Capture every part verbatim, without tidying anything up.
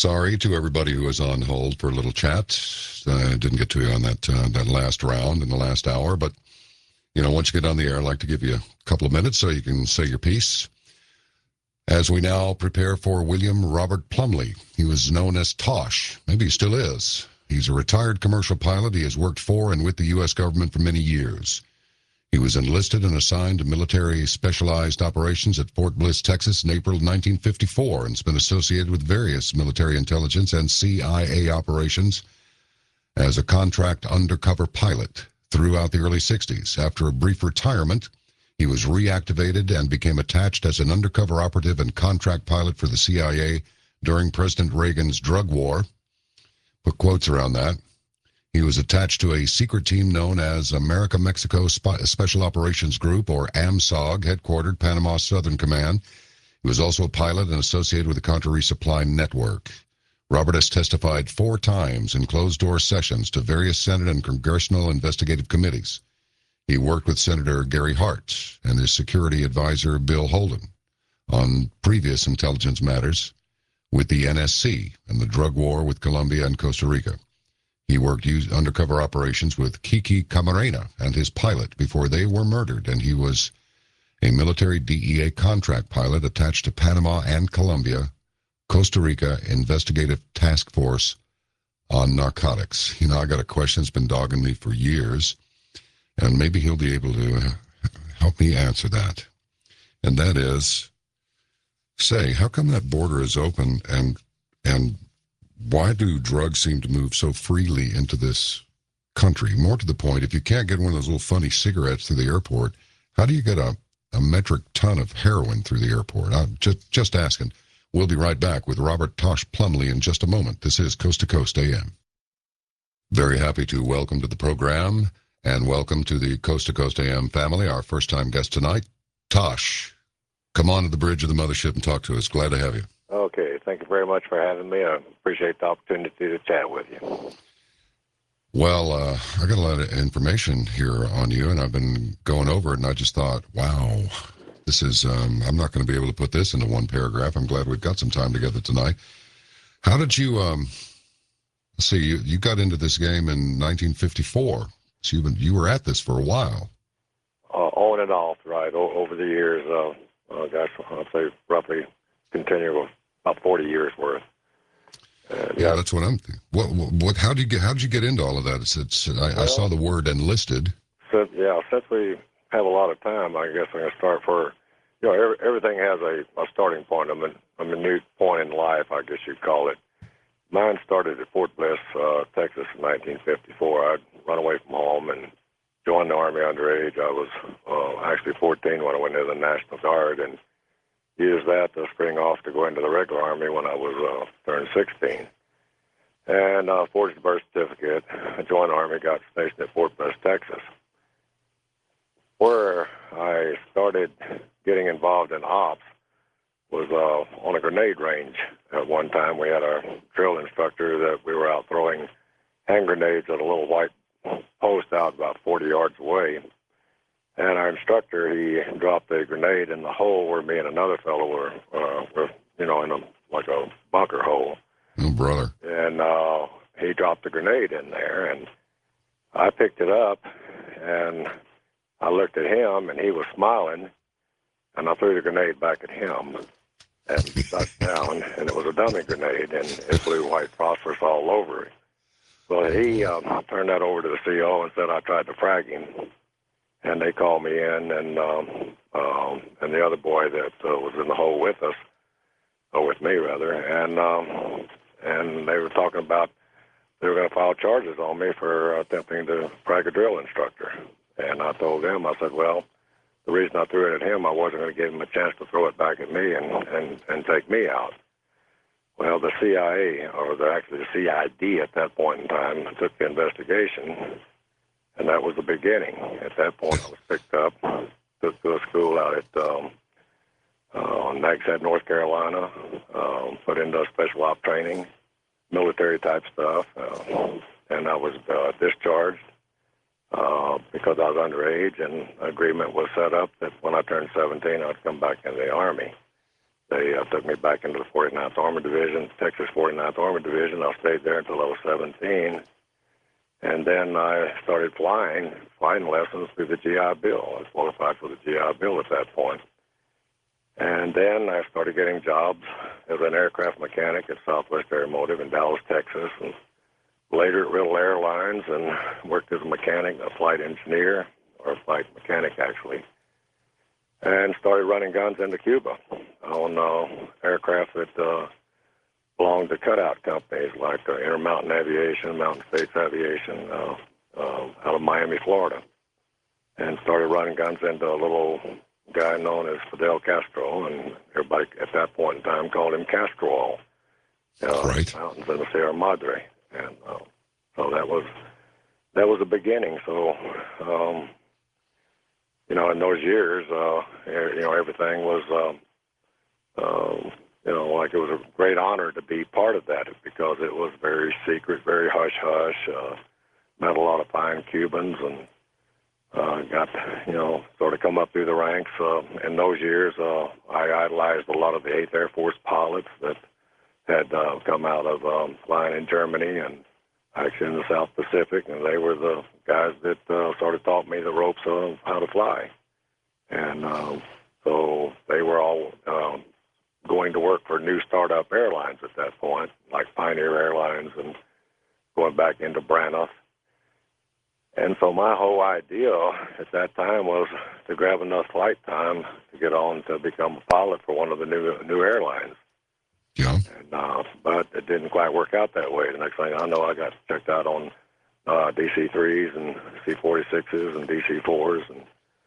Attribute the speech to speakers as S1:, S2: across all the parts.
S1: sorry to everybody who was on hold for a little chat. I uh, didn't get to you on that uh, that last round in the last hour, but you know, once you get on the air, I'd like to give you a couple of minutes so you can say your piece. As we now prepare for William Robert Plumley, he was known as Tosh. Maybe he still is. He's a retired commercial pilot. He has worked for and with the U S government for many years. He was enlisted and assigned to military specialized operations at Fort Bliss, Texas in April nineteen fifty-four and has been associated with various military intelligence and C I A operations as a contract undercover pilot throughout the early sixties. After a brief retirement, he was reactivated and became attached as an undercover operative and contract pilot for the C I A during President Reagan's drug war. Put quotes around that. He was attached to a secret team known as America-Mexico Special Operations Group, or AMSOG, headquartered Panama Southern Command. He was also a pilot and associated with the Contra Resupply Network. Robert has testified four times in closed-door sessions to various Senate and congressional investigative committees. He worked with Senator Gary Hart and his security advisor Bill Holden on previous intelligence matters with the N S C and the drug war with Colombia and Costa Rica. He worked undercover operations with Kiki Camarena and his pilot before they were murdered, and he was a military D E A contract pilot attached to Panama and Colombia, Costa Rica Investigative Task Force on Narcotics. You know, I got a question that's been dogging me for years, and maybe he'll be able to help me answer that. And that is, say, how come that border is open, and and why do drugs seem to move so freely into this country? More to the point, if you can't get one of those little funny cigarettes through the airport, how do you get a, a metric ton of heroin through the airport? I'm just, just asking. We'll be right back with Robert Tosh Plumley in just a moment. This is Coast to Coast A M. Very happy to welcome to the program and welcome to the Coast to Coast A M family, our first-time guest tonight, Tosh. Come on to the bridge of the mothership and talk to us. Glad to have you.
S2: Okay, thank you very much for having me. I appreciate the opportunity to chat with you.
S1: Well, uh, I got a lot of information here on you, and I've been going over it, and I just thought, wow, this is, um, I'm not going to be able to put this into one paragraph. I'm glad we've got some time together tonight. How did you, um, let's see, you, you got into this game in nineteen fifty-four, so you've been, you were at this for a while.
S2: Uh, on and off, right, o- over the years, uh, uh, gosh, I'll say roughly continue about forty years worth. Uh,
S1: yeah, that's what I'm thinking. What, what, what, how did you get, how did you get into all of that? It's, it's, I, well, I saw the word enlisted.
S2: So, yeah, since we have a lot of time, I guess I'm going to start for, you know, every, everything has a, a starting point. I'm a, I'm a new point in life, I guess you'd call it. Mine started at Fort Bliss, uh, Texas in nineteen fifty-four. I'd run away from home and joined the Army underage. I was uh, actually fourteen when I went into the National Guard, and used that to spring off to go into the regular Army when I was uh, turned sixteen. And uh, forged a birth certificate. I joined the Army, got stationed at Fort Bliss, Texas, where I started getting involved in ops was uh, on a grenade range. At one time, we had a drill instructor that we were out throwing hand grenades at a little white post out about forty yards away. And our instructor, he dropped a grenade in the hole where me and another fellow were, uh, were you know, in a, like a bunker hole.
S1: Oh, brother.
S2: And uh, he dropped a grenade in there, and I picked it up, and I looked at him, and he was smiling, and I threw the grenade back at him and shot down, and it was a dummy grenade, and it blew white phosphorus all over it. So he um, turned that over to the C O and said I tried to frag him. And they called me in, and um, um, and the other boy that uh, was in the hole with us, or with me rather, and um, and they were talking about they were going to file charges on me for attempting to frag a drill instructor. And I told them, I said, well, the reason I threw it at him, I wasn't going to give him a chance to throw it back at me and, and, and take me out. Well, the C I A, or the, actually the C I D at that point in time, took the investigation. And that was the beginning. At that point, I was picked up, took to a school out at um, uh, Nags Head, North Carolina, um, put into special op training, military-type stuff, uh, and I was uh, discharged uh, because I was underage, and an agreement was set up that when I turned seventeen, I'd come back into the Army. they uh, took me back into the forty-ninth Armored Division, Texas forty-ninth Armored Division. I stayed there until I was seventeen. And then I started flying, flying lessons through the G I Bill. I was qualified for the G I Bill at that point. And then I started getting jobs as an aircraft mechanic at Southwest Aeromotive in Dallas, Texas, and later at Riddle Airlines, and worked as a mechanic, a flight engineer, or a flight mechanic actually, and started running guns into Cuba on uh, aircraft that uh, belonged to cutout companies like uh, Intermountain Aviation, Mountain States Aviation, uh, uh, out of Miami, Florida, and started running guns into a little guy known as Fidel Castro, and everybody at that point in time called him Castrol. Uh,
S1: Right.
S2: Mountains in the Sierra Madre, and uh, so that was that was the beginning. So, um, you know, in those years, uh, you know, everything was. Um, um, You know, like it was a great honor to be part of that because it was very secret, very hush-hush. Uh, met a lot of fine Cubans and uh, got, you know, sort of come up through the ranks. Uh, in those years, uh, I idolized a lot of the eighth Air Force pilots that had uh, come out of um, flying in Germany and actually in the South Pacific, and they were the guys that uh, sort of taught me the ropes of how to fly. And uh, so they were all... Um, going to work for new startup airlines at that point, like Pioneer Airlines and going back into Braniff. And so my whole idea at that time was to grab enough flight time to get on to become a pilot for one of the new new airlines.
S1: Yeah.
S2: And, uh, but it didn't quite work out that way. The next thing I know, I got checked out on uh, D C threes and C forty-sixes and D C fours. And,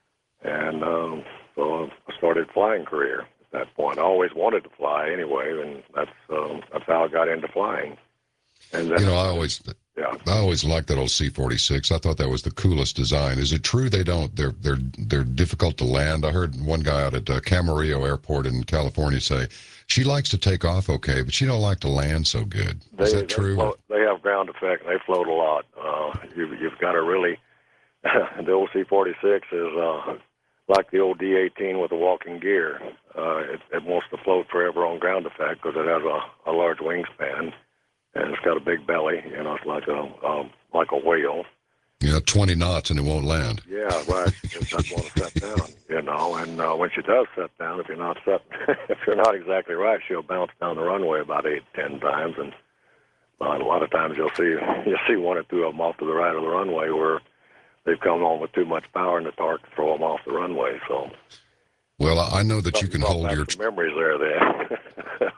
S2: and um, so I started flying career. That point, I always wanted to fly anyway, and that's um, that's how I got into flying. And then,
S1: You know, I always,
S2: yeah,
S1: I always liked that old C forty-six. I thought that was the coolest design. Is it true they don't? They're they're they're difficult to land. I heard one guy out at uh, Camarillo Airport in California say she likes to take off okay, but she don't like to land so good. Is
S2: they,
S1: that true?
S2: They, float, they have ground effect. And they float a lot. Uh, you, you've got to really. The old C forty-six is uh, like the old D eighteen with the walking gear. Uh, it, it wants to float forever on ground effect because it has a, a large wingspan, and it's got a big belly. You know, it's like a um, like a whale.
S1: Yeah, twenty knots and it won't land.
S2: Yeah, right. She just doesn't want to set down. You know, and uh, when she does set down, if you're not set, if you're not exactly right, she'll bounce down the runway about eight, ten times, and uh, a lot of times you'll see you'll see one or two of them off to the right of the runway where they've come on with too much power in the torque to throw them off the runway. So.
S1: Well, I know that you can hold your
S2: memories there. Then.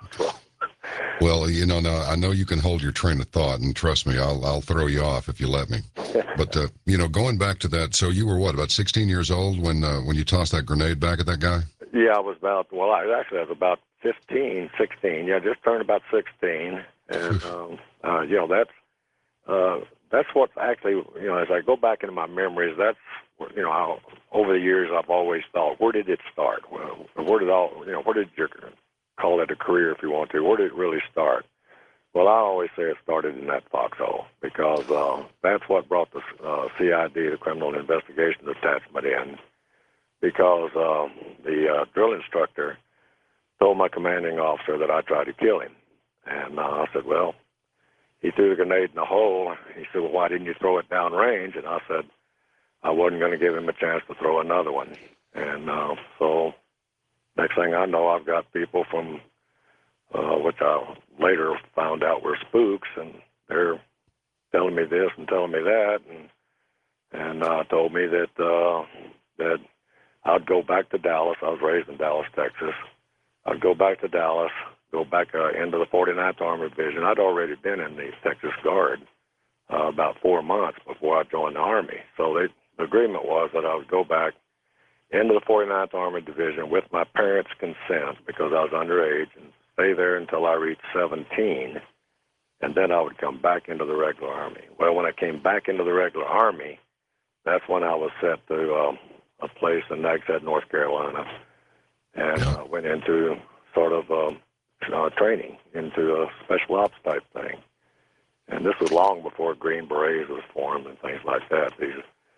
S1: Well, you know, now I know you can hold your train of thought, and trust me, I'll I'll throw you off if you let me. But uh, you know, going back to that, so you were what, about sixteen years old when uh, when you tossed that grenade back at that guy?
S2: Yeah, I was about. Well, I actually I was about fifteen, sixteen. Yeah, just turned about sixteen, and um, uh, you know that's uh, that's what actually you know as I go back into my memories, that's. You know, I'll, over the years, I've always thought, where did it start? Well, where did all, you know, where did your, call it a career if you want to, where did it really start? Well, I always say it started in that foxhole because uh, that's what brought the uh, C I D, the Criminal Investigation Detachment, in because uh, the uh, drill instructor told my commanding officer that I tried to kill him. And uh, I said, well, he threw the grenade in the hole. He said, well, why didn't you throw it down range? And I said, I wasn't going to give him a chance to throw another one. And uh, so next thing I know, I've got people from, uh, which I later found out were spooks, and they're telling me this and telling me that, and and uh, told me that uh, that I'd go back to Dallas. I was raised in Dallas, Texas. I'd go back to Dallas, go back uh, into the forty-ninth Armored Division. I'd already been in the Texas Guard uh, about four months before I joined the Army. So they The agreement was that I would go back into the forty-ninth Armored Division with my parents' consent because I was underage and stay there until I reached seventeen, and then I would come back into the regular Army. Well, when I came back into the regular Army, that's when I was sent to um, a place in Nags Head, North Carolina, and uh, went into sort of um, uh, training into a special ops type thing. And this was long before Green Berets was formed and things like that. These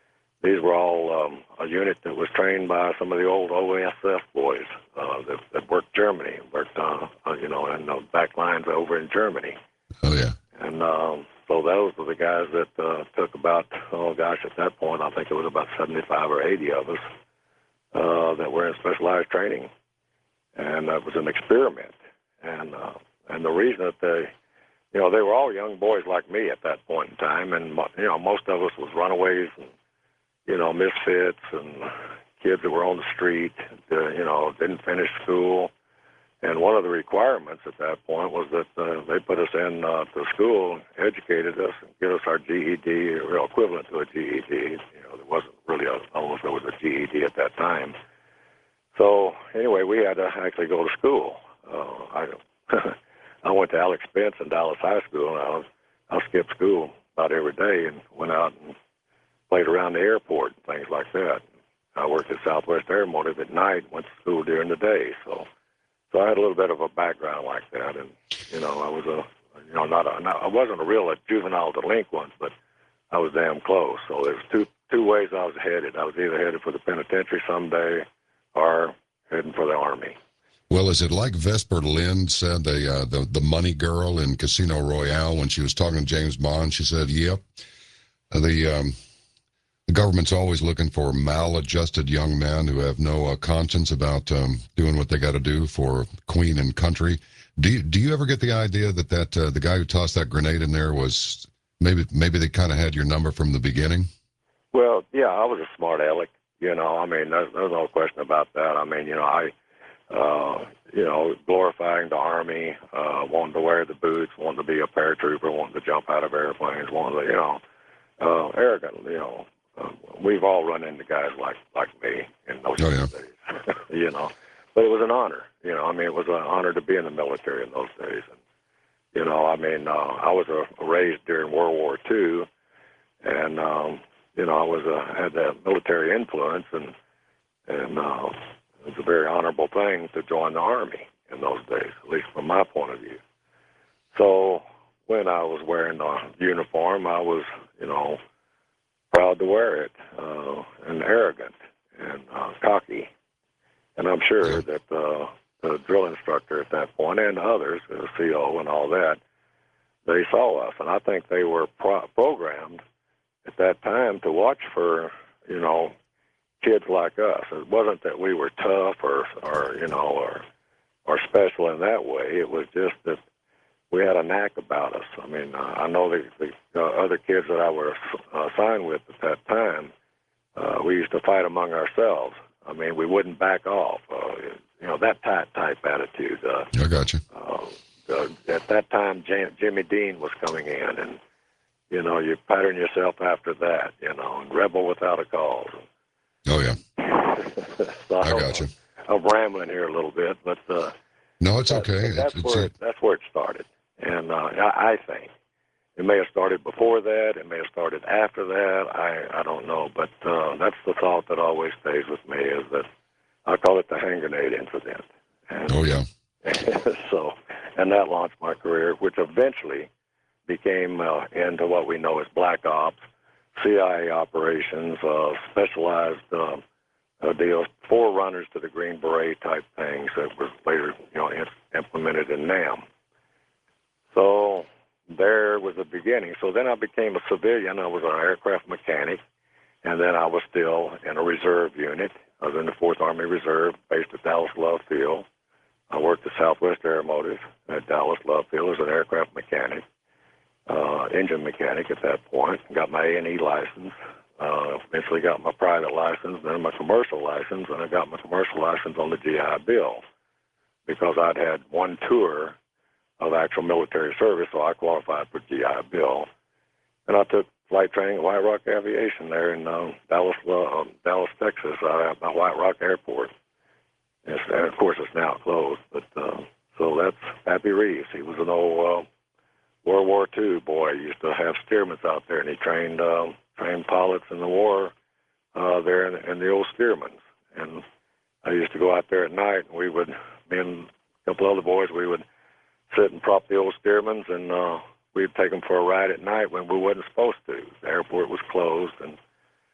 S2: these were all um, a unit that was trained by some of the old O S F boys uh, that, that worked Germany, worked, uh, uh, you know, in the back lines over in Germany.
S1: Oh, yeah.
S2: And um, so those were the guys that uh, took about, oh gosh, at that point, I think it was about seventy-five or eighty of us uh, that were in specialized training. And that was an experiment. And uh, and the reason that they, you know, they were all young boys like me at that point in time. And, you know, most of us was runaways and, you know, misfits and kids that were on the street, uh, you know, didn't finish school. And one of the requirements at that point was that uh, they put us in uh, to school, educated us, and get us our G E D, or equivalent to a G E D. You know, there wasn't really a, I don't know if there was a G E D at that time. So anyway, we had to actually go to school. Uh, I I went to Alex Spence in Dallas High School, and I, was, I skipped school about every day and went out and played around the airport and things like that. I worked at Southwest Aeromotive at night, went to school during the day, so. So I had a little bit of a background like that, and you know, I was a, you know, not a, not, I wasn't a real a juvenile delinquent, but I was damn close. So there's two two ways I was headed. I was either headed for the penitentiary someday, or heading for the Army.
S1: Well, is it like Vesper Lynd said, the uh, the the money girl in Casino Royale, when she was talking to James Bond? She said, "Yep, the um, the government's always looking for maladjusted young men who have no uh, conscience about um, doing what they got to do for Queen and country." Do you, do you ever get the idea that that uh, the guy who tossed that grenade in there was maybe maybe they kind of had your number from the beginning?
S2: Well, yeah, I was a smart aleck. You know, I mean, there's, there's no question about that. I mean, you know, I, uh, you know, glorifying the Army, uh, wanting to wear the boots, wanting to be a paratrooper, wanting to jump out of airplanes, wanting to, you know, uh, arrogant, you know. Uh, we've all run into guys like like me in those
S1: oh, yeah.
S2: days, you know. But it was an honor, you know. I mean, it was an honor to be in the military in those days. And, you know, I mean, uh, I was uh, raised during World War Two, and um, you know, I was uh, had that military influence, and and uh, it was a very honorable thing to join the Army in those days, at least from my point of view. So when I was wearing the uniform, I was, you know, proud to wear it, uh, and arrogant and uh, cocky. And I'm sure that uh, the drill instructor at that point and others, the C O and all that, they saw us. And I think they were pro- programmed at that time to watch for, you know, kids like us. It wasn't that we were tough or, or you know, or, or special in that way. It was just that we had a knack about us. I mean, uh, I know the, the uh, other kids that I was uh, assigned with at that time, uh, we used to fight among ourselves. I mean, we wouldn't back off. Uh, you know, that type, type attitude. Uh,
S1: I got you.
S2: Uh, uh, at that time, J- Jimmy Dean was coming in, and, you know, you pattern yourself after that, you know, and rebel without a cause.
S1: Oh, yeah.
S2: so
S1: I got you.
S2: I'm rambling here a little bit, but... Uh,
S1: no, it's
S2: that,
S1: okay.
S2: That's,
S1: it's,
S2: where,
S1: it's,
S2: that's where it started. And uh, I, I think it may have started before that. It may have started after that. I, I don't know. But uh, that's the thought that always stays with me, is that I call it the hand grenade incident. And
S1: oh, yeah.
S2: so, and that launched my career, which eventually became uh, into what we know as black ops, C I A operations, uh, specialized uh, uh, deals, forerunners to the Green Beret type things that were later, you know, in, implemented in NAM. So there was the beginning. So then I became a civilian. I was an aircraft mechanic, and then I was still in a reserve unit. I was in the fourth Army Reserve, based at Dallas Love Field. I worked at Southwest Aeromotive at Dallas Love Field as an aircraft mechanic, uh, engine mechanic at that point. Got my A and E license. Uh, eventually got my private license, then my commercial license, and I got my commercial license on the G I Bill because I'd had one tour of actual military service, so I qualified for G I Bill. And I took flight training at White Rock Aviation there in uh, Dallas, uh, Dallas, Texas, uh, at White Rock Airport. And, and of course, it's now closed. But uh, so that's Pappy Reeves. He was an old uh, World War Two boy. He used to have steermans out there, and he trained uh, trained pilots in the war uh, there in, in the old steermans. And I used to go out there at night, and we would, me and a couple other boys, we would sit and prop the old steermans, and uh, we'd take them for a ride at night when we wasn't supposed to. The airport was closed, and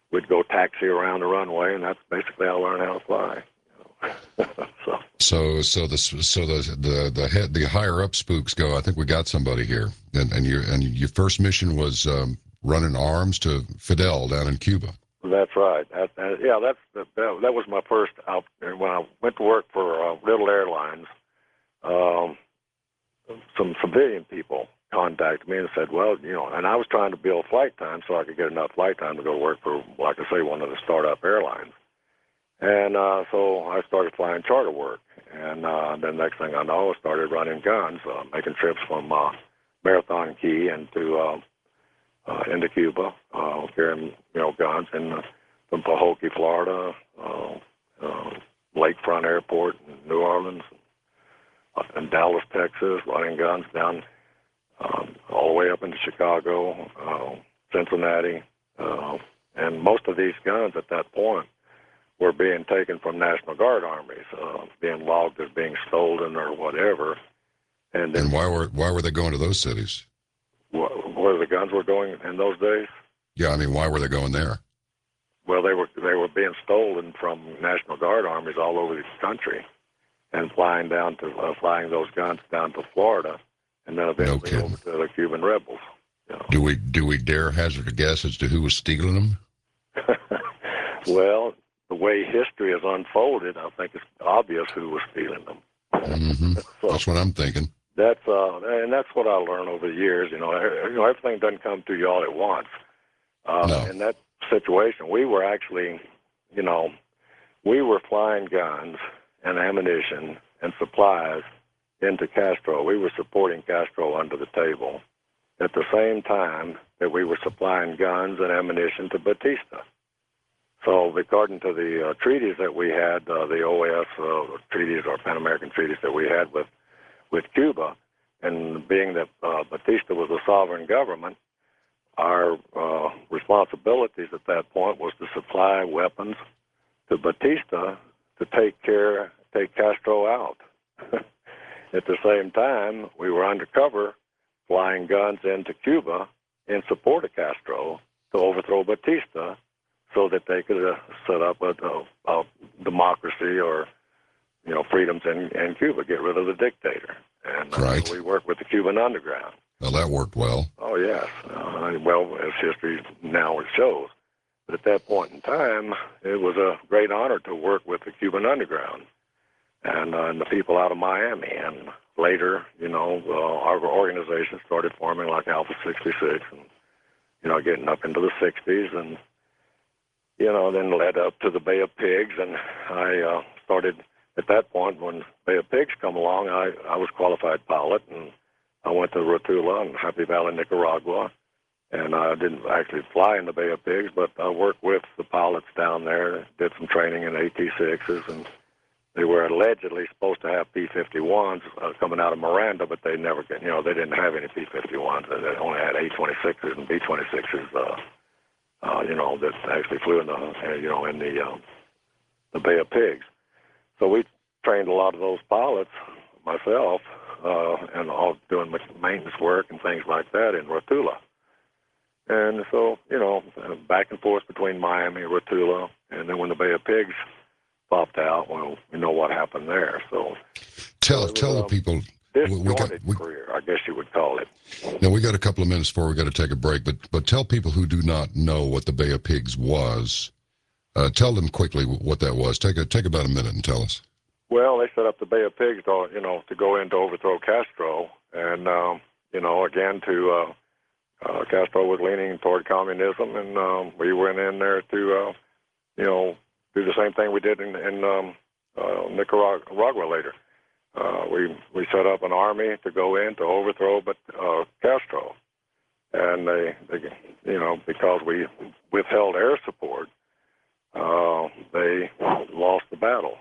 S2: we'd go taxi around the runway, and that's basically how I learned how to fly. You know? so.
S1: So, so the so the the the head the higher up spooks go. I think we got somebody here, and and your and your first mission was um, running arms to Fidel down in Cuba.
S2: That's right. That, that, yeah, that's that, that was my first out. When I went to work for uh, Little Airlines, um, some civilian people contacted me and said, well, you know, and I was trying to build flight time so I could get enough flight time to go work for, like I say, one of the startup airlines. And uh, so I started flying charter work. And uh, then next thing I know, I started running guns, uh, making trips from uh, Marathon Key into uh, uh, into Cuba, uh, carrying you know guns in uh, from Pahokee, Florida, uh, uh, Lakefront Airport in New Orleans, uh, and Dallas, Texas, running guns down um, all the way up into Chicago, uh, Cincinnati, uh, and most of these guns at that point were being taken from National Guard armies, uh, being logged as being stolen or whatever. And, then,
S1: and why were why were they going to those cities?
S2: Wh- where the guns were going in those days?
S1: Yeah, I mean, why were they going there?
S2: Well, they were they were being stolen from National Guard armies all over the country, and flying down to uh, flying those guns down to Florida, and then eventually
S1: No
S2: over to the Cuban rebels. You know.
S1: Do we do we dare hazard a guess as to who was stealing them?
S2: Well, the way history has unfolded, I think it's obvious who was stealing them.
S1: Mm-hmm.
S2: So
S1: that's what I'm thinking.
S2: That's uh, and that's what I learned over the years. You know, you know, everything doesn't come to you all at once. Uh,
S1: No.
S2: In that situation, we were actually, you know, we were flying guns and ammunition and supplies into Castro. We were supporting Castro under the table at the same time that we were supplying guns and ammunition to Batista. So according to the uh, treaties that we had, uh, the O S uh, treaties or Pan American treaties that we had with, with Cuba, and being that uh, Batista was a sovereign government, our uh, responsibilities at that point was to supply weapons to Batista to take care, take Castro out. At the same time, we were undercover flying guns into Cuba in support of Castro to overthrow Batista, so that they could uh, set up a, a, a democracy or, you know, freedoms in, in Cuba, get rid of the dictator. And uh,
S1: Right.
S2: we worked with the Cuban underground.
S1: Well, that worked well.
S2: Oh, yes. Uh, well, as history now shows. But at that point in time, it was a great honor to work with the Cuban underground and, uh, and the people out of Miami. And later, you know, uh, our organization started forming like Alpha sixty-six and, you know, getting up into the sixties and, you know, then led up to the Bay of Pigs, and I uh, started at that point when Bay of Pigs come along. I, I was qualified pilot, and I went to Rotula and Happy Valley, Nicaragua, and I didn't actually fly in the Bay of Pigs, but I worked with the pilots down there, did some training in A T sixes, and they were allegedly supposed to have P fifty-ones uh, coming out of Miranda, but they never, you know, they didn't have any P fifty-ones. They only had A twenty-sixes and B twenty-sixes. Uh, Uh, you know, that actually flew in the, uh, you know, in the uh, the Bay of Pigs. So we trained a lot of those pilots, myself, uh, and all doing maintenance work and things like that in Rotula. And so, you know, back and forth between Miami and Rotula, and then when the Bay of Pigs popped out, well, we know what happened there. So
S1: Tell
S2: so
S1: tell
S2: was,
S1: the
S2: um,
S1: people.
S2: disjointed
S1: we got, we,
S2: career, I guess you would call it.
S1: now we got a couple of minutes before we got to take a break, but but tell people who do not know what the Bay of Pigs was. Uh, tell them quickly what that was. Take a take about a minute and tell us.
S2: Well, they set up the Bay of Pigs, to, you know, to go in to overthrow Castro, and um, you know, again, to uh, uh, Castro was leaning toward communism, and um, we went in there to, uh, you know, do the same thing we did in, in um, uh, Nicaragua later. Uh, we we set up an army to go in to overthrow, but uh, Castro, and they, they, you know, because we withheld air support, uh, they lost the battle,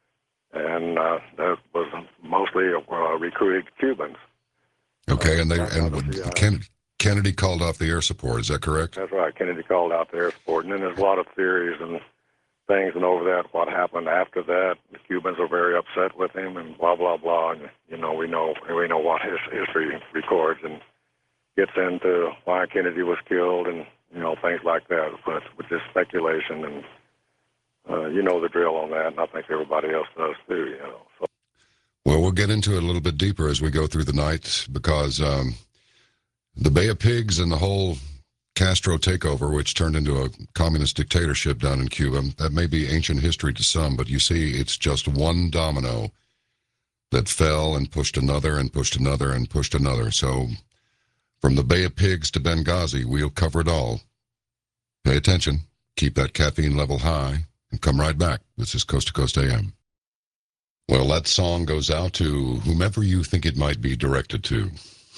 S2: and uh, that was mostly uh, recruited Cubans.
S1: Okay, and they
S2: Uh,
S1: and
S2: yeah.
S1: Kennedy, Kennedy called off the air support. Is that correct?
S2: That's right. Kennedy called out the air support, and then there's a lot of theories and things, and over that, what happened after that. The Cubans are very upset with him, and blah blah blah. And you know, we know we know what his history records and gets into why Kennedy was killed and you know, things like that. But with this speculation, and uh, you know the drill on that, and I think everybody else does too. You know. So.
S1: Well, we'll get into it a little bit deeper as we go through the night, because um, the Bay of Pigs and the whole Castro takeover, which turned into a communist dictatorship down in Cuba, that may be ancient history to some, but you see, it's just one domino that fell and pushed another and pushed another and pushed another. So from the Bay of Pigs to Benghazi, we'll cover it all. Pay attention, keep that caffeine level high, and come right back. This is Coast to Coast A M. Well, that song goes out to whomever you think it might be directed to.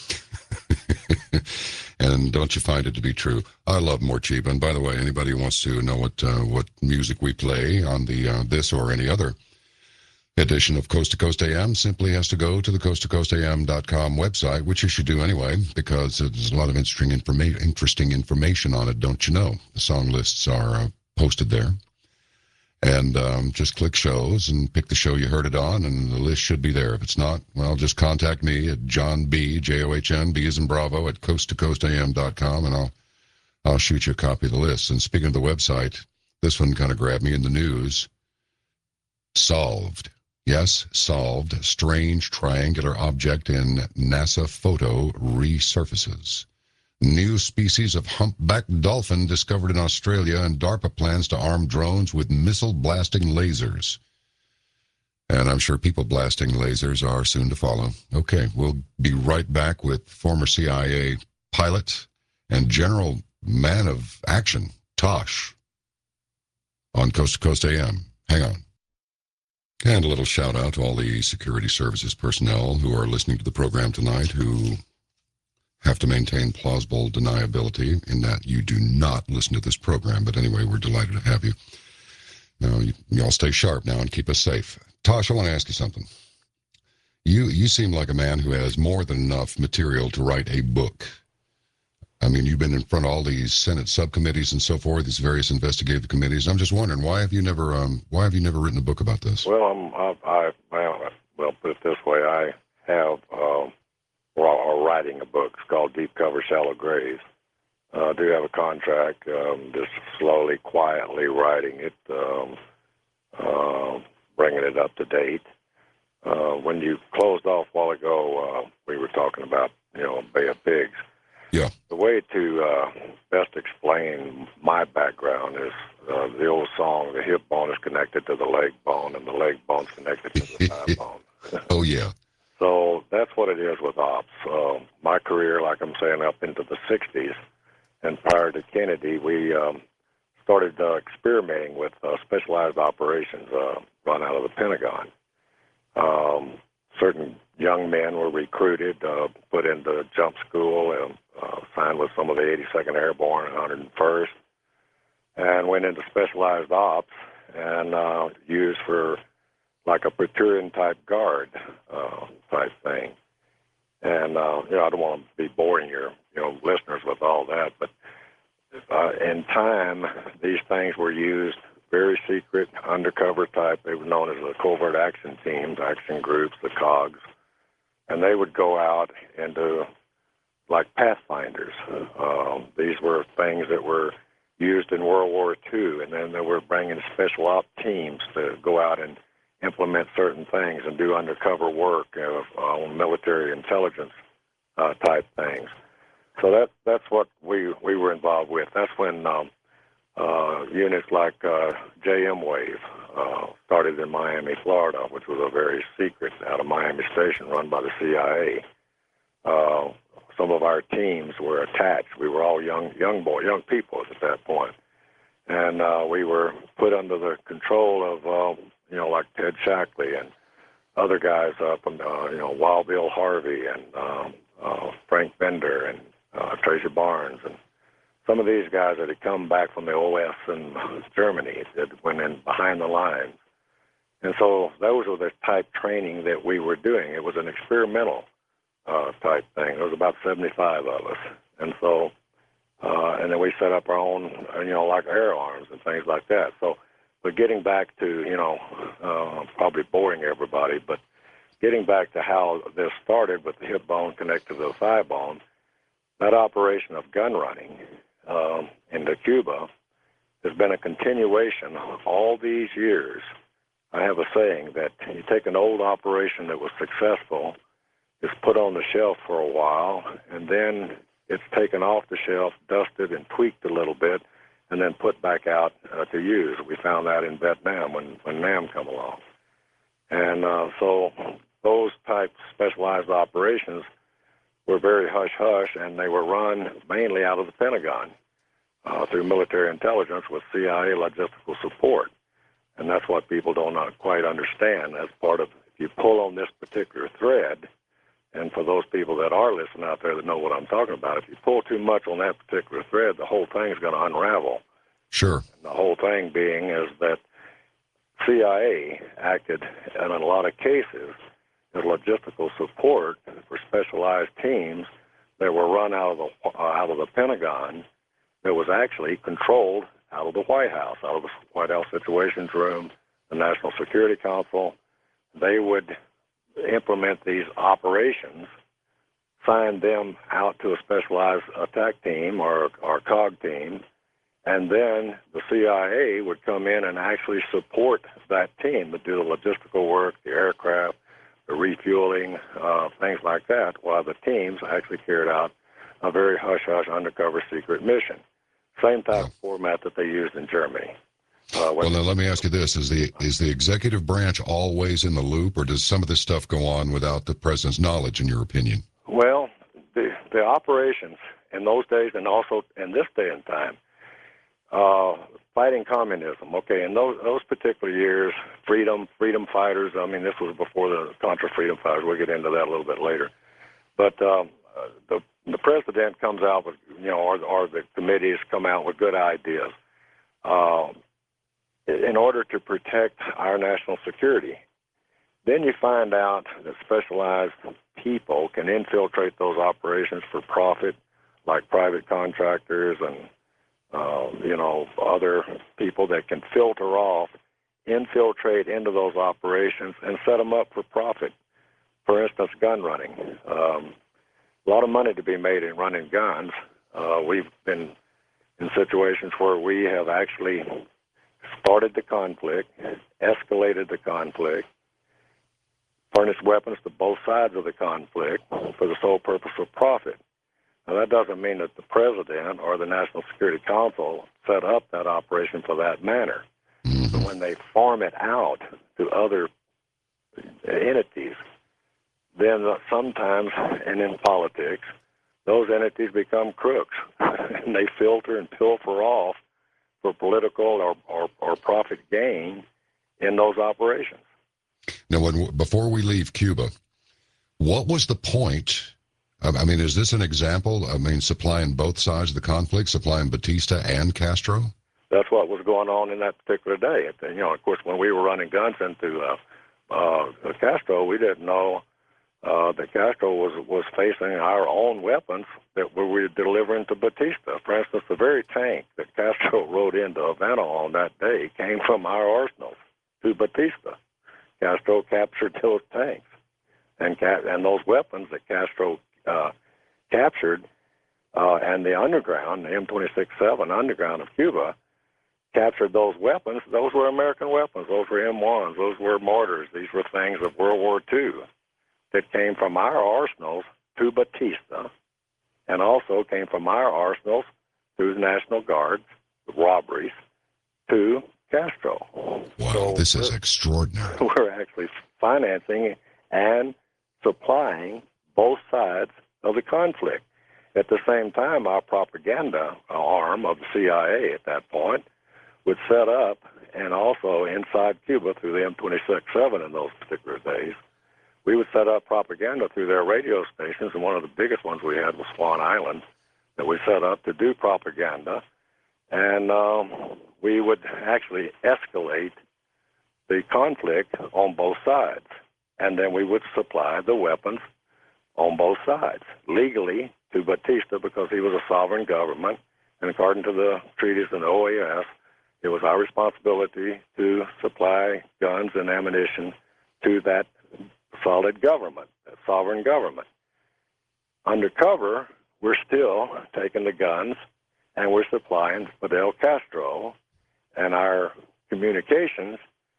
S1: And don't you find it to be true? I love Morcheeba. And by the way, anybody who wants to know what uh, what music we play on the uh, this or any other edition of Coast to Coast A M simply has to go to the coast to coast a m dot com website, which you should do anyway, because there's a lot of interesting, informa- interesting information on it, don't you know? The song lists are uh, posted there. And um, just click shows and pick the show you heard it on, and the list should be there. If it's not, well, just contact me at John B, J O H N, B as in Bravo, at coast to coast a m dot com, and I'll, I'll shoot you a copy of the list. And speaking of the website, this one kind of grabbed me in the news. Solved. Yes, solved. Strange triangular object in NASA photo resurfaces. New species of humpback dolphin discovered in Australia, and DARPA plans to arm drones with missile-blasting lasers. And I'm sure people-blasting lasers are soon to follow. Okay, we'll be right back with former C I A pilot and general man of action, Tosh, on Coast to Coast A M. Hang on. And a little shout-out to all the security services personnel who are listening to the program tonight, who have to maintain plausible deniability in that you do not listen to this program. But anyway, we're delighted to have you. Now, you, you all stay sharp now and keep us safe. Tosh, I want to ask you something. You you seem like a man who has more than enough material to write a book. I mean, you've been in front of all these Senate subcommittees and so forth, these various investigative committees. I'm just wondering, why have you never um why have you never written a book about this?
S2: Well, I'm, I, I well, well, put it this way, I have. Uh, Or writing a book. It's called Deep Cover, Shallow Graves. Uh, I do have a contract, um, just slowly, quietly writing it, um, uh, bringing it up to date. Uh, when you closed off a while ago, uh, we were talking about, you know, Bay of Pigs.
S1: Yeah.
S2: The way to uh, best explain my background is uh, the old song, the hip bone is connected to the leg bone, and the leg bone's connected to the thigh bone.
S1: Oh, yeah.
S2: So that's what it is with ops. Uh, my career, like I'm saying, up into the sixties, and prior to Kennedy, we um, started uh, experimenting with uh, specialized operations uh, run out of the Pentagon. Um, certain young men were recruited, uh, put into jump school, and uh, signed with some of the eighty-second Airborne and one hundred first, and went into specialized ops and uh, used for like a Praetorian-type guard uh, type thing. And, uh, you know, I don't want to be boring your, you know, listeners with all that, but uh, in time, these things were used very secret, undercover type. They were known as the covert action teams, action groups, the COGS, and they would go out into, like, pathfinders. Um, these were things that were used in World War Two, and then they were bringing special op teams to go out and implement certain things and do undercover work uh, on military intelligence uh, type things. So that that's what we we were involved with. That's when um, uh, units like uh, J M Wave uh, started in Miami, Florida, which was a very secret out of Miami Station run by the C I A. Uh, some of our teams were attached. We were all young young boy, young people at that point, and uh, we were put under the control of. Uh, you know, like Ted Shackley and other guys up, and uh, you know, Wild Bill Harvey and um, uh, Frank Bender and uh, Tracy Barnes, and some of these guys that had come back from the O S in Germany that went in behind the lines. And so those were the type training that we were doing. It was an experimental uh, type thing. There was about seventy-five of us. And so, uh, and then we set up our own, you know, like air arms and things like that. So, but getting back to, you know, uh, probably boring everybody, but getting back to how this started with the hip bone connected to the thigh bone, that operation of gun running um, into Cuba has been a continuation all these years. I have a saying that you take an old operation that was successful, it's put on the shelf for a while, and then it's taken off the shelf, dusted, and tweaked a little bit, and then put back out uh, to use. We found that in Vietnam when, when NAM come along. And uh, so those type specialized operations were very hush-hush, and they were run mainly out of the Pentagon uh, through military intelligence with C I A logistical support. And that's what people don't not quite understand. As part of, if you pull on this particular thread, and for those people that are listening out there that know what I'm talking about, if you pull too much on that particular thread, the whole thing is going to unravel.
S1: Sure.
S2: And the whole thing being is that C I A acted, in a lot of cases, as logistical support for specialized teams that were run out of the uh, out of the Pentagon, that was actually controlled out of the White House, out of the White House Situations Room, the National Security Council. They would implement these operations, sign them out to a specialized attack team or, or COG team, and then the C I A would come in and actually support that team to do the logistical work, the aircraft, the refueling, uh, things like that, while the teams actually carried out a very hush-hush undercover secret mission. Same type of format that they used in Germany. Uh,
S1: well, now let me ask you this: is the is the executive branch always in the loop, or does some of this stuff go on without the president's knowledge, in your opinion?
S2: Well, the the operations in those days, and also in this day and time, uh, fighting communism. Okay, in those those particular years, freedom freedom fighters. I mean, this was before the Contra Freedom Fighters. We'll get into that a little bit later. But um, uh, the the president comes out with, you know, or, or the committees come out with good ideas uh, in order to protect our national security. Then you find out that specialized people can infiltrate those operations for profit, like private contractors and, uh, you know, other people that can filter off, infiltrate into those operations and set them up for profit. For instance, gun running. Um, a lot of money to be made in running guns. Uh, we've been in situations where we have actually started the conflict, escalated the conflict, furnished weapons to both sides of the conflict for the sole purpose of profit. Now, that doesn't mean that the president or the National Security Council set up that operation for that manner. But when they farm it out to other entities, then sometimes, and in politics, those entities become crooks, and they filter and pilfer off for political or, or, or profit gain in those operations.
S1: Now, when, before we leave Cuba, what was the point? I mean, is this an example? I mean, supplying both sides of the conflict, supplying Batista and Castro?
S2: That's what was going on in that particular day. You know, of course, when we were running guns into uh, uh, Castro, we didn't know uh, that Castro was, was facing our own weapons that we were delivering to Batista. For instance, the very tank that Castro rode into Havana on that day came from our arsenals to Batista. Castro captured those tanks, and ca- and those weapons that Castro uh, captured, uh, and the underground, the M twenty-six seven underground of Cuba, captured those weapons. Those were American weapons. Those were M ones. Those were mortars. These were things of World War Two that came from our arsenals to Batista, and also came from our arsenals through the National Guards, the robberies, to Castro.
S1: Wow,
S2: so
S1: this is extraordinary.
S2: We're actually financing and supplying both sides of the conflict. At the same time, our propaganda arm of the C I A at that point would set up, and also inside Cuba through the M twenty-six seven in those particular days, we would set up propaganda through their radio stations, and one of the biggest ones we had was Swan Island that we set up to do propaganda. And um, we would actually escalate the conflict on both sides. And then we would supply the weapons on both sides, legally to Batista because he was a sovereign government. And according to the treaties and the O A S, it was our responsibility to supply guns and ammunition to that solid government, that sovereign government. Undercover, we're still taking the guns and we're supplying Fidel Castro, and our communications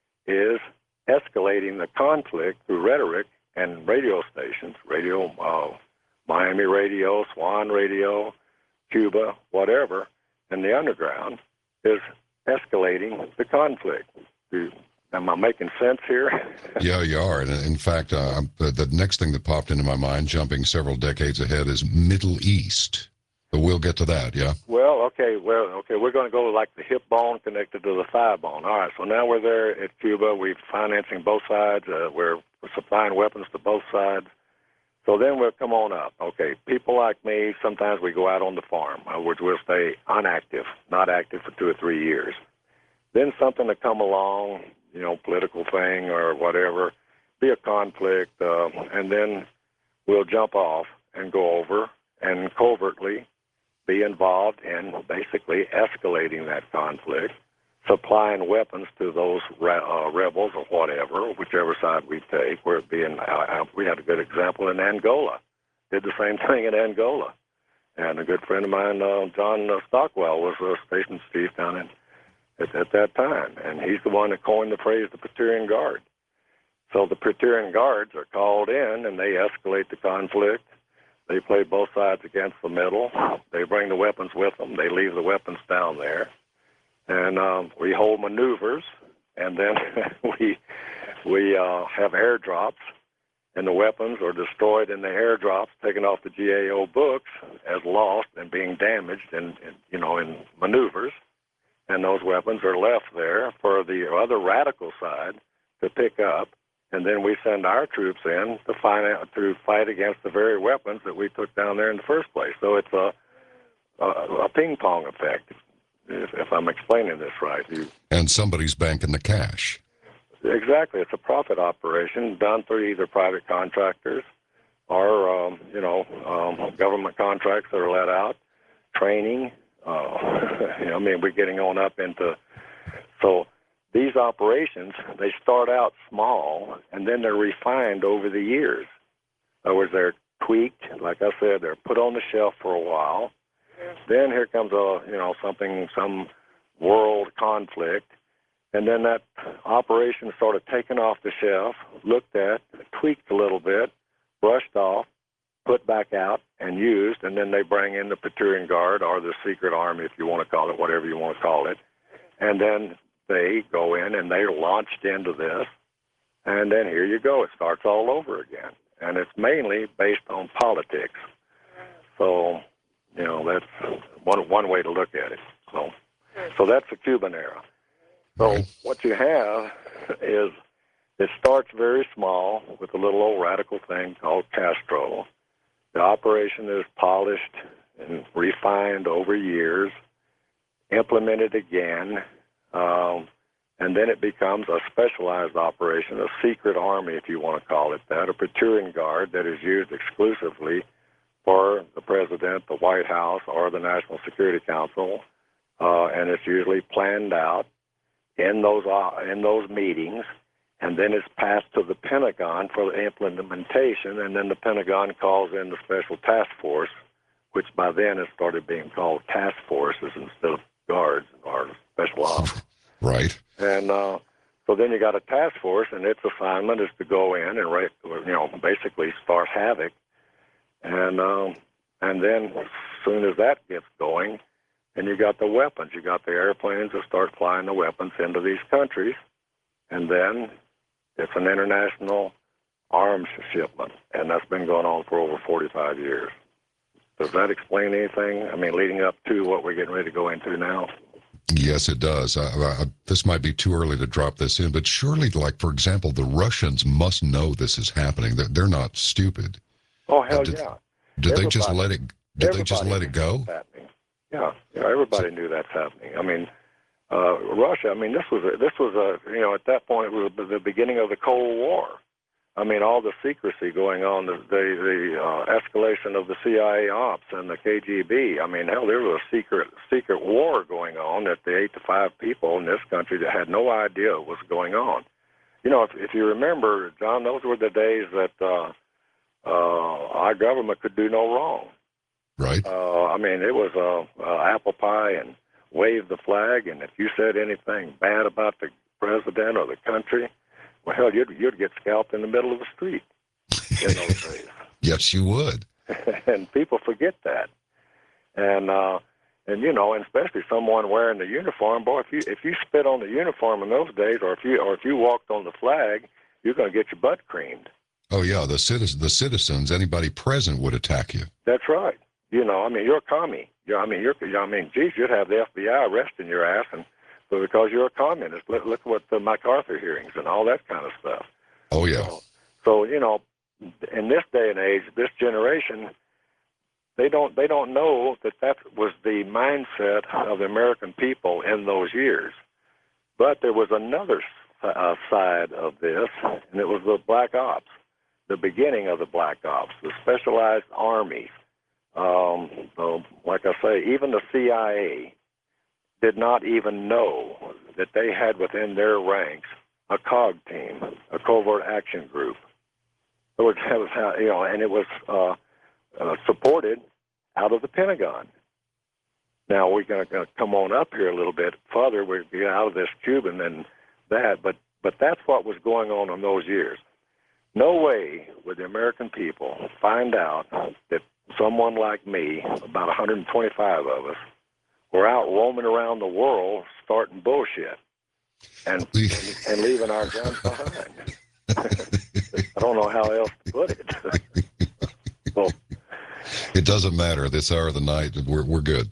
S2: is escalating the conflict through rhetoric and radio stations, radio, uh, Miami radio, Swan radio, Cuba, whatever, and the underground is escalating the conflict. Do, am I making sense here?
S1: Yeah, you are. And in fact, uh, the, the next thing that popped into my mind, jumping several decades ahead, is Middle East. But we'll get to that, yeah?
S2: Well, okay, well, okay, we're going to go like the hip bone connected to the thigh bone. All right, so now we're there at Cuba. We're financing both sides. Uh, we're supplying weapons to both sides. So then we'll come on up. Okay, people like me, sometimes we go out on the farm. In other words, we'll stay inactive, not active for two or three years. Then something to come along, you know, political thing or whatever, be a conflict, uh, and then we'll jump off and go over and covertly be involved in basically escalating that conflict, supplying weapons to those re- uh, rebels or whatever, whichever side we take. We're being, uh, we had a good example in Angola. Did the same thing in Angola. And a good friend of mine, uh, John uh, Stockwell, was a station chief down in, at, at that time. And he's the one that coined the phrase the Praetorian Guard. So the Praetorian Guards are called in, and they escalate the conflict. They play both sides against the middle. They bring the weapons with them. They leave the weapons down there. And um, we hold maneuvers, and then we we uh, have airdrops, and the weapons are destroyed in the airdrops, taken off the G A O books as lost and being damaged in, in you know, in maneuvers. And those weapons are left there for the other radical side to pick up. And then we send our troops in to fight, to fight against the very weapons that we took down there in the first place. So it's a, a, a ping-pong effect, if, if I'm explaining this right. You,
S1: and somebody's banking the cash.
S2: Exactly. It's a profit operation done through either private contractors or, um, you know, um, government contracts that are let out, training. Uh, you know, I mean, we're getting on up into... so. These operations, they start out small, and then they're refined over the years. In other words, they're tweaked. Like I said, they're put on the shelf for a while. Then here comes a, you know, something, some world conflict, and then that operation is sort of taken off the shelf, looked at, tweaked a little bit, brushed off, put back out, and used, and then they bring in the Praetorian Guard or the Secret Army, if you want to call it, whatever you want to call it, and then they go in and they're launched into this, and then here you go. It starts all over again, and it's mainly based on politics. So, you know, that's one one way to look at it. So, so that's the Cuban era. So what you have is it starts very small with a little old radical thing called Castro. The operation is polished and refined over years, implemented again. Um, and then it becomes a specialized operation, a secret army, if you want to call it that, a Praetorian Guard that is used exclusively for the president, the White House, or the National Security Council, uh, and it's usually planned out in those uh, in those meetings, and then it's passed to the Pentagon for the implementation, and then the Pentagon calls in the Special Task Force, which by then has started being called task forces instead of guards or special ops.
S1: Right.
S2: And uh, so then you got a task force, and its assignment is to go in and, you know, basically start havoc. And um, and then as soon as that gets going, then you got the weapons. You got the airplanes that start flying the weapons into these countries, and then it's an international arms shipment, and that's been going on for over forty-five years. Does that explain anything? I mean, leading up to what we're getting ready to go into now?
S1: Yes, it does. Uh, uh, this might be too early to drop this in, but surely, like, for example, the Russians must know this is happening. They're, they're not stupid.
S2: Oh, hell
S1: uh, did,
S2: yeah.
S1: Did they just let it, did they just let it go?
S2: Yeah, yeah, everybody knew that's happening. I mean, uh, Russia, I mean, this was, a, this was a, you know, at that point, it was the beginning of the Cold War. I mean, all the secrecy going on, the the, the uh, escalation of the C I A ops and the K G B. I mean, hell, there was a secret secret war going on that the eight to five people in this country that had no idea what was going on. You know, if, if you remember, John, those were the days that uh, uh, our government could do no wrong.
S1: Right.
S2: Uh, I mean, it was uh, uh, apple pie and wave the flag, and if you said anything bad about the president or the country, well, hell, you'd, you'd get scalped in the middle of the street in those days.
S1: Yes, you would.
S2: And people forget that. And, uh, and you know, and especially someone wearing the uniform, boy, if you if you spit on the uniform in those days, or if you or if you walked on the flag, you're going to get your butt creamed.
S1: Oh yeah, the citizens, the citizens, anybody present would attack you.
S2: That's right. You know, I mean, you're a commie. You're, I mean, you're. I mean, geez, you'd have the F B I arresting your ass, and but because you're a communist. Look, look what the MacArthur hearings and all that kind of stuff.
S1: Oh yeah.
S2: So, so you know, in this day and age, this generation, they don't they don't know that that was the mindset of the American people in those years. But there was another uh, side of this, and it was the Black Ops, the beginning of the Black Ops, the specialized armies. Um, so, like I say, even the C I A did not even know that they had within their ranks a COG team, a covert action group. It was, you know, and it was uh, uh, supported out of the Pentagon. Now we're going to come on up here a little bit further. We're get out of this Cuban and that, but but that's what was going on in those years. No way would the American people find out that someone like me, about one hundred twenty-five of us, were out roaming around the world starting bullshit and and, and leaving our guns behind. I don't know how else to put it. So,
S1: it doesn't matter. This hour of the night, we're we're good.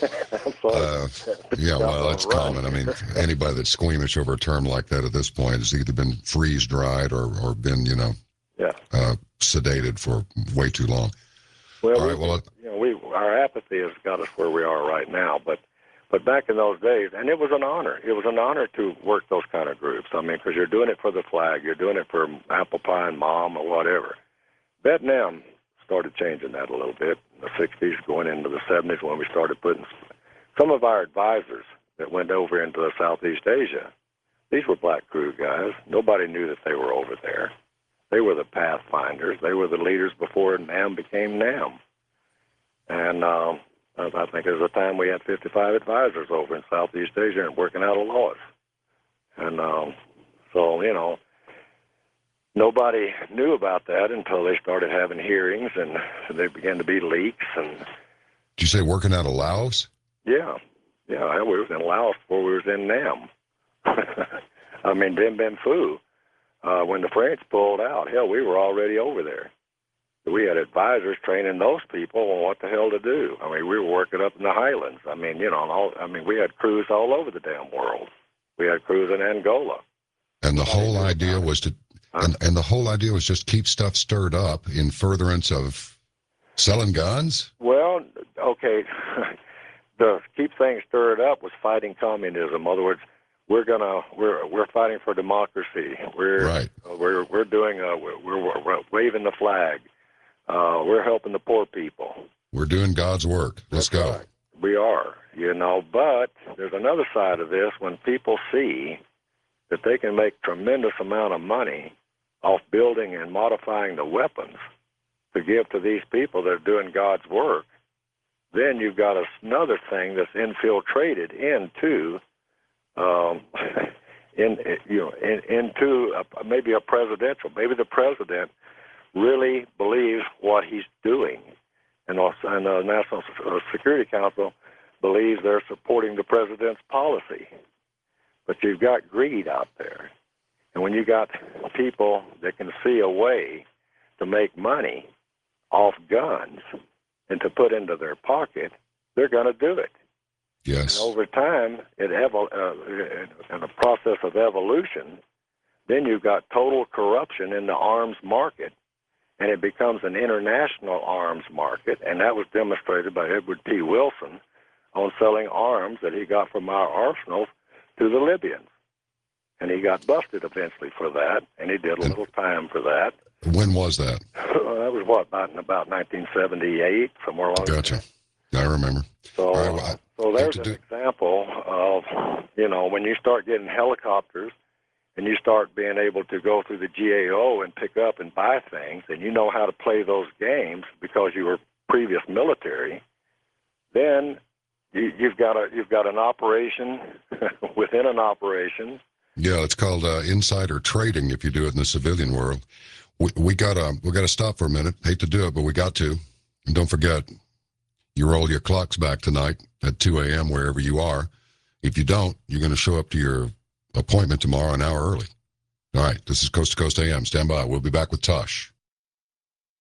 S1: Uh, yeah, well, that's common. I mean, anybody that's squeamish over a term like that at this point has either been freeze dried or, or been, you know,
S2: yeah,
S1: uh, sedated for way too long.
S2: Well,
S1: All right,
S2: we,
S1: well,
S2: you know, we our apathy has got us where we are right now. But but back in those days, and it was an honor. It was an honor to work those kind of groups. I mean, because you're doing it for the flag, you're doing it for apple pie and mom or whatever. Vietnam started changing that a little bit in the sixties, going into the seventies when we started putting some of our advisors that went over into the Southeast Asia. These were black crew guys. Nobody knew that they were over there. They were the pathfinders. They were the leaders before NAM became NAM. And um, I think there was a time we had fifty-five advisors over in Southeast Asia and working out of laws. And um, so, you know, nobody knew about that until they started having hearings and there began to be leaks. And
S1: did you say working out of Laos?
S2: Yeah. Yeah, we was in Laos before we was in NAM. I mean, Dien Bien Phu. Uh, when the French pulled out, hell, we were already over there. We had advisors training those people on what the hell to do. I mean, we were working up in the highlands. I mean, you know, all, I mean, we had crews all over the damn world. We had crews in Angola.
S1: And the whole idea was to, huh? and, and the whole idea was just keep stuff stirred up in furtherance of selling guns?
S2: Well, okay, the keep things stirred up was fighting communism. In other words, We're gonna we're we're fighting for democracy. We're
S1: right.
S2: uh, we're we're doing uh, we're, we're, we're waving the flag. Uh, we're helping the poor people.
S1: We're doing God's work. Let's
S2: That's
S1: go.
S2: Right. We are, you know. But there's another side of this when people see that they can make tremendous amount of money off building and modifying the weapons to give to these people that are doing God's work. Then you've got another thing that's infiltrated into. Um, in you know, in, into a, maybe a presidential, maybe the president really believes what he's doing, and also, and the National Security Council believes they're supporting the president's policy. But you've got greed out there, and when you got people that can see a way to make money off guns and to put into their pocket, they're going to do it.
S1: Yes.
S2: And over time, it evol- uh, in the process of evolution, then you've got total corruption in the arms market, and it becomes an international arms market, and that was demonstrated by Edward P. Wilson on selling arms that he got from our arsenals to the Libyans. And he got busted eventually for that, and he did a little time for that.
S1: When was that?
S2: That was, what, about in about nineteen seventy-eight, somewhere along there.
S1: Gotcha. I remember.
S2: So,
S1: right, well, I
S2: so there's an
S1: do...
S2: example of, you know, when you start getting helicopters and you start being able to go through the G A O and pick up and buy things, and you know how to play those games because you were previous military, then you, you've got a you've got an operation within an operation.
S1: Yeah, it's called uh, insider trading if you do it in the civilian world. We, we gotta we gotta stop for a minute. Hate to do it, but we got to. And don't forget, you roll your clocks back tonight at two a.m. wherever you are. If you don't, you're going to show up to your appointment tomorrow an hour early. All right, this is Coast to Coast A M. Stand by. We'll be back with Tosh.